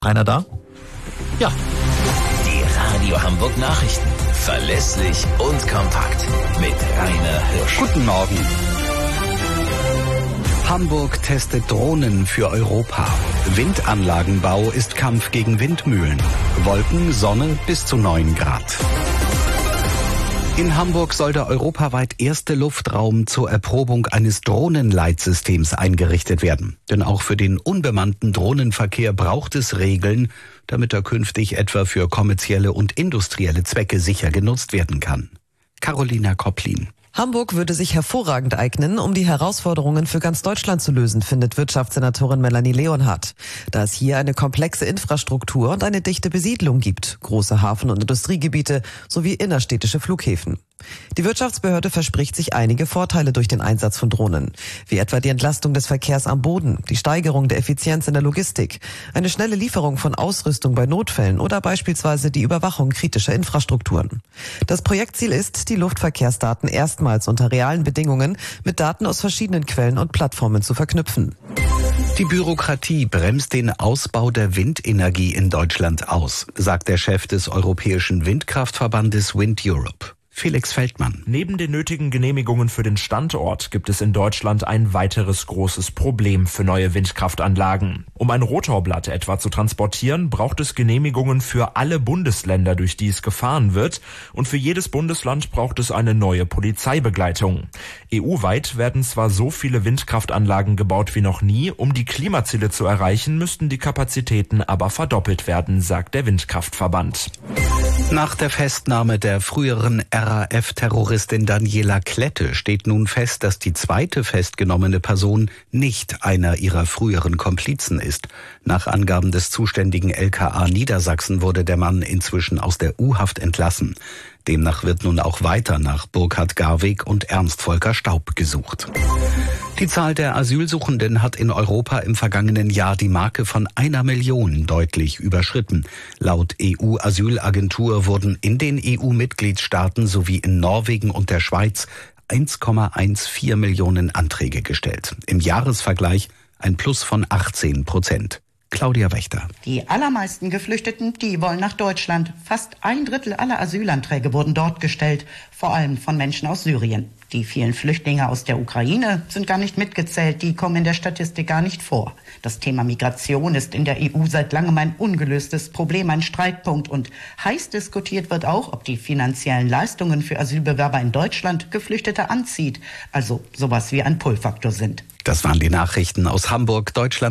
Rainer da? Ja. Die Radio Hamburg Nachrichten. Verlässlich und kompakt. Mit Rainer Hirsch. Guten Morgen. Hamburg testet Drohnen für Europa. Windanlagenbau ist Kampf gegen Windmühlen. Wolken, Sonne bis zu 9 Grad. In Hamburg soll der europaweit erste Luftraum zur Erprobung eines Drohnenleitsystems eingerichtet werden. Denn auch für den unbemannten Drohnenverkehr braucht es Regeln, damit er künftig etwa für kommerzielle und industrielle Zwecke sicher genutzt werden kann. Carolina Kopplin. Hamburg würde sich hervorragend eignen, um die Herausforderungen für ganz Deutschland zu lösen, findet Wirtschaftssenatorin Melanie Leonhardt. Da es hier eine komplexe Infrastruktur und eine dichte Besiedlung gibt, große Hafen- und Industriegebiete sowie innerstädtische Flughäfen. Die Wirtschaftsbehörde verspricht sich einige Vorteile durch den Einsatz von Drohnen, wie etwa die Entlastung des Verkehrs am Boden, die Steigerung der Effizienz in der Logistik, eine schnelle Lieferung von Ausrüstung bei Notfällen oder beispielsweise die Überwachung kritischer Infrastrukturen. Das Projektziel ist, die Luftverkehrsdaten erstmals unter realen Bedingungen mit Daten aus verschiedenen Quellen und Plattformen zu verknüpfen. Die Bürokratie bremst den Ausbau der Windenergie in Deutschland aus, sagt der Chef des Europäischen Windkraftverbandes Wind Europe. Felix Feldmann. Neben den nötigen Genehmigungen für den Standort gibt es in Deutschland ein weiteres großes Problem für neue Windkraftanlagen. Um ein Rotorblatt etwa zu transportieren, braucht es Genehmigungen für alle Bundesländer, durch die es gefahren wird. Und für jedes Bundesland braucht es eine neue Polizeibegleitung. EU-weit werden zwar so viele Windkraftanlagen gebaut wie noch nie. Um die Klimaziele zu erreichen, müssten die Kapazitäten aber verdoppelt werden, sagt der Windkraftverband. Nach der Festnahme der früheren RAF-Terroristin Daniela Klette steht nun fest, dass die zweite festgenommene Person nicht einer ihrer früheren Komplizen ist. Nach Angaben des zuständigen LKA Niedersachsen wurde der Mann inzwischen aus der U-Haft entlassen. Demnach wird nun auch weiter nach Burkhard Garwig und Ernst Volker Staub gesucht. Die Zahl der Asylsuchenden hat in Europa im vergangenen Jahr die Marke von 1 Million deutlich überschritten. Laut EU-Asylagentur wurden in den EU-Mitgliedstaaten sowie in Norwegen und der Schweiz 1,14 Millionen Anträge gestellt. Im Jahresvergleich ein Plus von 18%. Claudia Wächter. Die allermeisten Geflüchteten, die wollen nach Deutschland. Fast 1/3 aller Asylanträge wurden dort gestellt, vor allem von Menschen aus Syrien. Die vielen Flüchtlinge aus der Ukraine sind gar nicht mitgezählt, die kommen in der Statistik gar nicht vor. Das Thema Migration ist in der EU seit langem ein ungelöstes Problem, ein Streitpunkt. Und heiß diskutiert wird auch, ob die finanziellen Leistungen für Asylbewerber in Deutschland Geflüchtete anzieht, also sowas wie ein Pull-Faktor sind. Das waren die Nachrichten aus Hamburg, Deutschland.